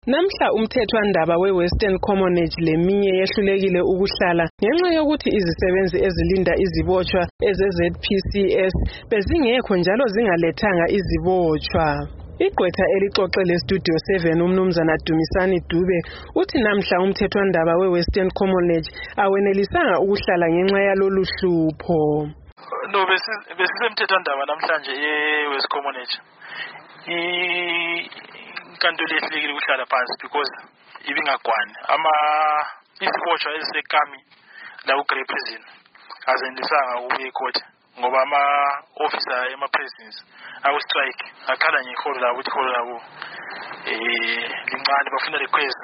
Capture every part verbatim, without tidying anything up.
Namhla umthethwandaba we-Western Commonwealth leminye yehlulekile ukuhlala ngenxa yokuthi izisebenzi ezilinda izibotshwa eze-Z P C S bezingekho njalo zingalethanga izibotshwa. Igqwetha elixoxele Studio seven umnumzana Dumisani Dube uthi namhla umthethwandaba we-Western Commonwealth awenelisanga ukuhlala ngenxa yalolu hlupho. No, besisemthethwandaba namhlanje ye-West Commonwealth. Inkantolo yehlulekile ukuhlala phansi because ibingagwani ama izibotshwa ezisekami la ku-Grey Prison azenelisanga ukuya ecourt ngoba ama-officer ema-prisons aku-strike akhala ngeholo labo ukuthi iholo labo um lincane bafuna request.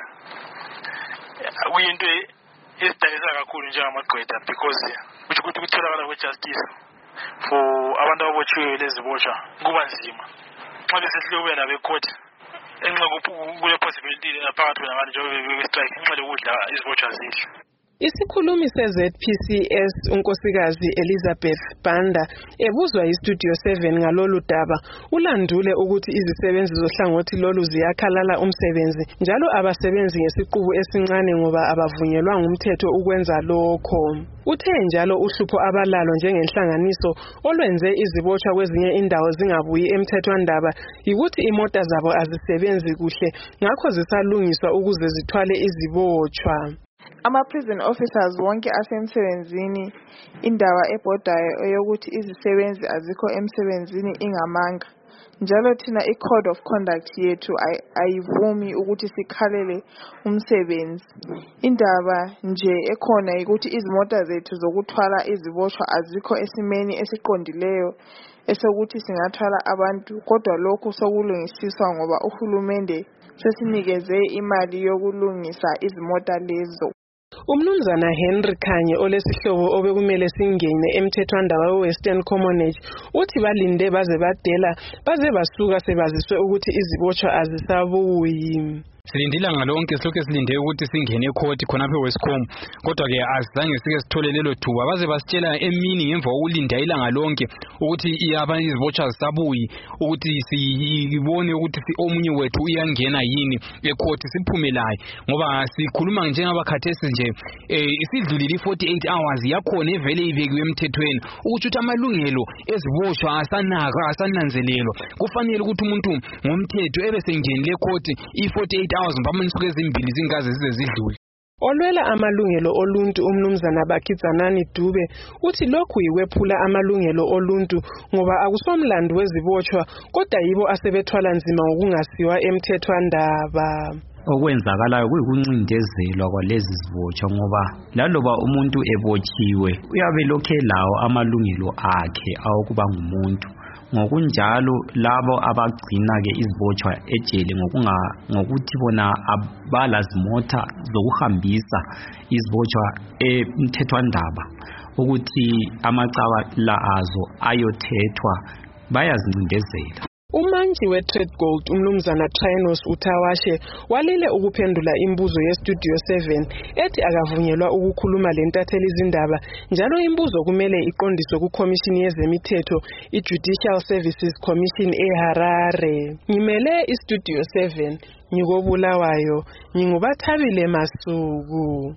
Kuyinto esidayisa kakhulu njengamagqwetha because kusho ukuthi ukutholakala kwe-justice for abantu ababotshiweyo lezibotshwa kuba nzima nxa besehlukube nabe-court enxa kule possibility phakathi nabantu njengoba be-strike enxa lokudla izibotshwa zidla. Isikhulumi se-Z P C S unkosikazi Elizabeth Banda ebuzwa yi-Studio seven ngalolu daba ulandule ukuthi izisebenzi zohlangothi lolu ziyakhalala umsebenzi njalo abasebenzi ngesiqubu esincane ngoba abavunyelwa ngumthetho ukwenza lokho. Uthe njalo uhlupho abalalo njengenhlanganiso olwenze izibotshwa kwezinye indawo zingabuyi emthethwandaba yikuthi imota zabo azisebenzi kuhle ngakho zisalungiswa ukuze zithwale izibotshwa. Ama-prison officers wonke asemsebenzini indaba ebhodayo eyokuthi izisebenzi azikho emsebenzini ingamanga. Njalo thina i-code of conduct yethu ayivumi ukuthi sikhalele umsebenzi. Indaba nje ekhona ukuthi izimota zethu zokuthwala izibotshwa azikho esimeni esiqondileyo esokuthi singathwala abantu kodwa lokhu sokulungisiswa ngoba uhulumende sesinikeze imali yokulungisa izimota lezo. Umnumzana Henry Khanye olesihlobo obekumele singene emthethwandaba we-Western Commonwealth uthi balinde baze badela baze basuka sebaziswe ukuthi izibotshwa azisabuyi. Silindile ngalonke silokho silinde ukuthi singene ecourt khona phe Westcom kodwa ke azange sike sithole lelo thuba baze basitshela emini ngemva kokulinda ilanga lonke ukuthi iyaba izibotshwa zisabuyi ukuthi sibone ukuthi omunye wethu uyangena yini ecourt siphume laye ngoba sikhuluma njengabakhathesi nje isidlulile forty-eight hours yakhona evele ibekiwe emthethweni ukuthi amalungelo ezibotshwa asanaka asananzelelo kufanele ukuthi umuntu ngomthetho ebe sengenile ecourt i-forty-eight hours mpamanisuke ezimbili zingaze zize zidlule. Olwela amalungelo oluntu umnumzana Bakizanani Dube uthi lokhu yiwephula amalungelo oluntu ngoba akusomlando wezibotshwa kodwa yibo asebethwala nzima ngokungasiwa emthethwandaba. Okwenzakalayo kuyikuncindezelwa kwalezi zibotshwa ngoba laloba umuntu ebotshiwe uyabe lokhe lawo amalungelo akhe awokuba ngumuntu. Ngokunjalo labo abagcina ke izibotshwa ejele ngokunga ngokuthi bona abalazimota zokuhambisa izibotshwa emthethwandaba ukuthi amacala la azo ayothethwa bayazincindezela. Umanji we-Trade Gold umnumzana Trinos Utawashe walile ukuphendula imbuzo ye-Studio seven ethi akavunyelwa ukukhuluma lentatheli izindaba njalo imbuzo kumele iqondiswe kuKhomishini yezemithetho i-Judicial Services Commission eHarare. Ngimele i-Studio seven ngikobulawayo ngingubathabile Masuku.